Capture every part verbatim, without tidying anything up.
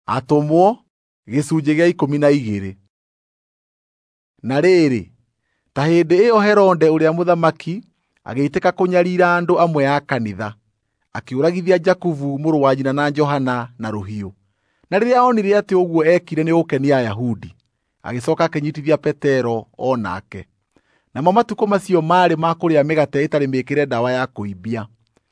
Atũmwo gĩcunjĩ gĩa ikũmi na igĩrĩ. Na rĩrĩ, ta hĩndĩ ĩyo Herode ũrĩa mũthamaki agĩitĩka kũnyarira andũ amwe a kanitha, akĩũragithia Jakubu mũrũ wa nyina na Johana na rũhiũ. Na rĩrĩa onire atĩ ũguo ekire nĩ gũkenia Ayahudi, agĩcooka akĩnyiitithia Petero o nake. Namo matukũ macio maarĩ ma kũrĩa mĩgate ĩtarĩ mĩĩkĩre ndawa ya kũimbia.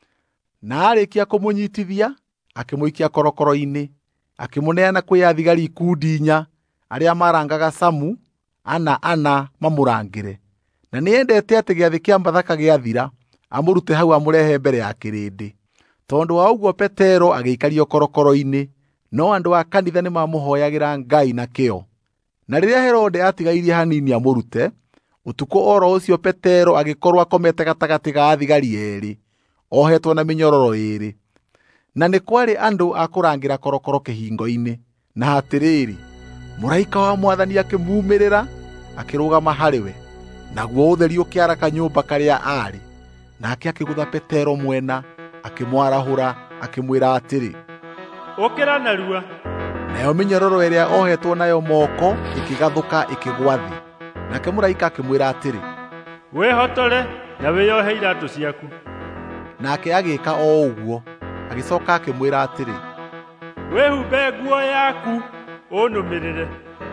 Na arĩkia kũmũnyiitithia, akĩmũikia korokoro-inĩ, akĩmũneana kwĩ athigari ikundi inya arĩa maarangaga Samu ana ana mamũrangĩre. Na nĩendete atĩ gĩathĩ kĩa Bathaka gĩathira, amũrute hau amũrehe mbere ya kĩrĩndĩ. Tondũ wa ũguo Petero agĩikario korokoro-inĩ, no andũ a kanitha nĩmamũhooyagĩra Ngai na kĩyo. Na rĩrĩa Herode atigairie hanini amũrute, ũtukũ o ro ũcio Petero agĩkorwo akomete gatagatĩ ga athigari eerĩ, ohetwo na mĩnyororo ĩĩrĩ. Na nĩ kwarĩ andũ a kũrangĩra korokoro kĩhingo-inĩ. Na atĩrĩrĩ, mũraika wa Mwathani akĩmuumĩrĩra, akĩrũgama harĩ we. Naguo ũtheri ũkĩara kanyũmba karĩa aarĩ. Nake akĩgũtha Petero mwena, akĩmwarahũra, akĩmwĩra atĩrĩ, ũkĩra narua. Nayo mĩnyororo ĩrĩa ohetwo nayo moko ĩkĩgathũka ĩkĩgwa thĩ. Nake mũraika akĩmwĩra atĩrĩ, wĩhotore na wĩyohe iratũ ciaku. Nake agĩĩka o ũguo, agĩcooka akĩmwĩra atĩrĩ, wĩhumbe nguo yaku ũnũmĩrĩre.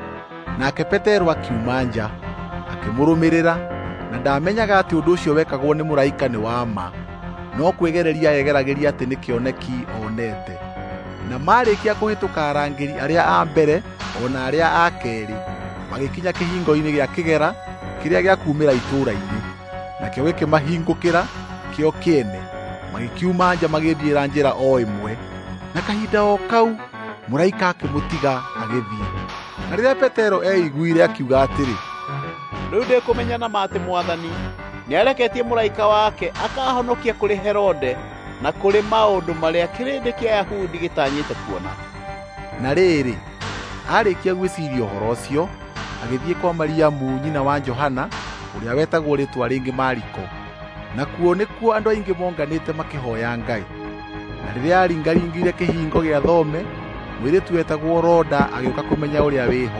Nake Petero akiuma nja, akĩmũrũmĩrĩra, na ndamenyaga atĩ ũndũ ũcio wekagwo nĩ mũraika nĩ wa ma, no kwĩgereria yegeragĩria atĩ nĩ kĩoneki onete. Na maarĩkia kũhĩtũka arangĩri arĩa a mbere o na arĩa a keerĩ, magĩkinya kĩhingo-inĩ gĩa kĩgera kĩrĩa gĩa kuumĩra itũũra-inĩ. Nakĩo gĩkĩmahingũkĩra kĩo kĩene, magĩkiuma nja magĩthiĩra njĩra o ĩmwe. Na kahinda o kau mũraika akĩmũtiga agĩthiĩ. Na rĩrĩa Petero eiguire akiuga atĩrĩ, rĩu ndĩkũmenya na ma atĩ Mwathani nĩareketie mũraika wake akahonokia kũrĩ Herode na kũrĩ maũndũ marĩa kĩrĩndĩ kĩa Ayahudi gĩtanyĩte kuona. Na rĩrĩ, arĩkia gwĩciria ũhoro ũcio, agĩthiĩ kwa Mariamu nyina wa Johana, ũrĩa wetagwo rĩĩtwa rĩngĩ Mariko. Nakuo nĩkuo andũ aingĩ monganĩte makĩhooya Ngai. Na rĩrĩa aringaringire kĩhingo gĩa thome, mũirĩtu wetagwo Roda agĩũka kũmenya ũrĩa wĩho.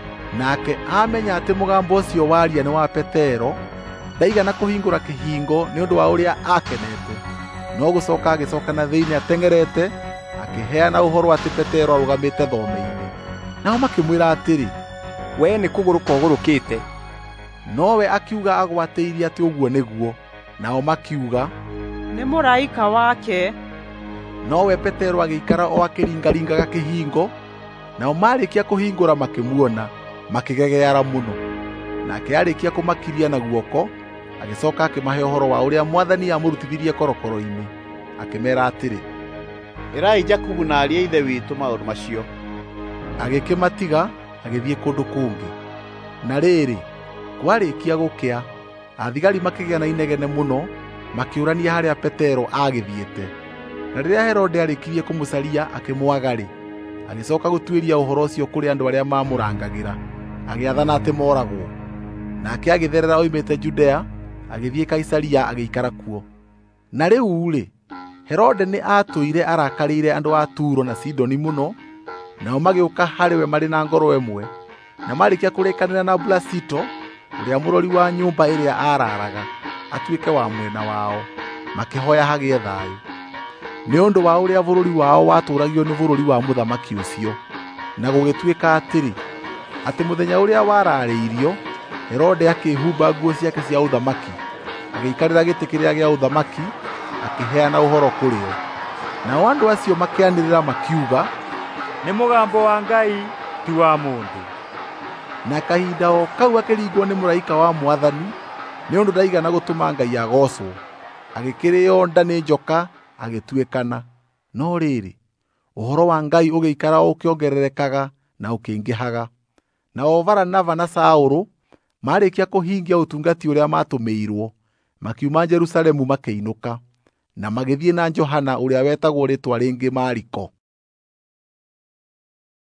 Nake amenya atĩ mũgambo ũcio waria nĩ wa Petero, ndaigana kũhingũra kĩhingo nĩ ũndũ wa ũrĩa akenete, no gũcooka agĩcooka na thĩinĩ ateng'erete, akĩheana ũhoro atĩ Petero arũgamĩte thome-inĩ. Nao makĩmwĩra atĩrĩ, wee nĩ kũgũrũka ũgũrũkĩte. Nowe akiuga agwatĩirie atĩ ũguo nĩguo. Nao makiuga, nĩ mũraika wake. Nowe Petero agĩikara o akĩringaringaga kĩhingo. Nao marĩkia kũhingũra makĩmuona, makĩgegeara mũno. Nake arĩkia kũmakiria na guoko, agĩcooka akĩmahe ũhoro wa ũrĩa Mwathani amũrutithirie korokoro-inĩ. Akĩmeera atĩrĩ, ĩrai Jakubu na ariũ a ithe witũ maũndũ macio. Agĩkĩmatiga, agĩthiĩ kũndũ kũngĩ. Na rĩrĩ, kwarĩkia gũkĩa, athigari makĩgĩa na inegene mũno, makĩũrania harĩa Petero agĩthiĩte. Na rĩrĩa Herode arĩkirie kũmũcaria akĩmwaga-rĩ, agĩcooka gũtuĩria ũhoro ũcio kũrĩ andũ arĩa mamũrangagĩra, agĩathana atĩ mooragwo. Nake agĩtherera oimĩte Judea, agĩthiĩ Kaisaria agĩikara kuo. Na rĩu-rĩ, Herode nĩ aatũire arakarĩire andũ a Turo na Sidoni mũno, nao magĩũka harĩ we marĩ na ngoro ĩmwe. Na marĩkia kũrĩkanĩra na Blasito, ũrĩa mũrori wa nyũmba ĩrĩa araaraga, atuĩke wa mwena wao, makĩhoya hagĩe thayũ. Nĩ ũndũ wa ũrĩa bũrũri wao watũũragio nĩ bũrũri wa mũthamaki ũcio. Na gũgĩtuĩka atĩrĩ, atĩ mũthenya ũrĩa wararĩirio, Herode akĩĩhumba nguo ciake cia ũthamaki, agĩikarĩra gĩtĩ kĩrĩa gĩa ũthamaki, akĩheana ũhoro kũrĩ o. Nao andũ acio makĩanĩrĩra makiuga, nĩ mũgambo wa Ngai, ti wa mũndũ. Na kahinda o kau akĩringwo nĩ mũraika wa Mwathani, nĩ ũndũ ndaigana gũtũma Ngai agocwo. Agĩkĩrĩĩo nda nĩ njoka, agĩtuĩkana. No rĩrĩ, ũhoro wa Ngai ũgĩikara ũkĩongererekaga na ũkĩingĩhaga. Nao Baranaba na Saũlũ marĩkia kũhingia ũtungati ũrĩa matũmĩirwo, makiuma Jerusalemu makĩinũka, na magĩthiĩ na Johana ũrĩa wetagwo rĩĩtwa rĩngĩ Mariko.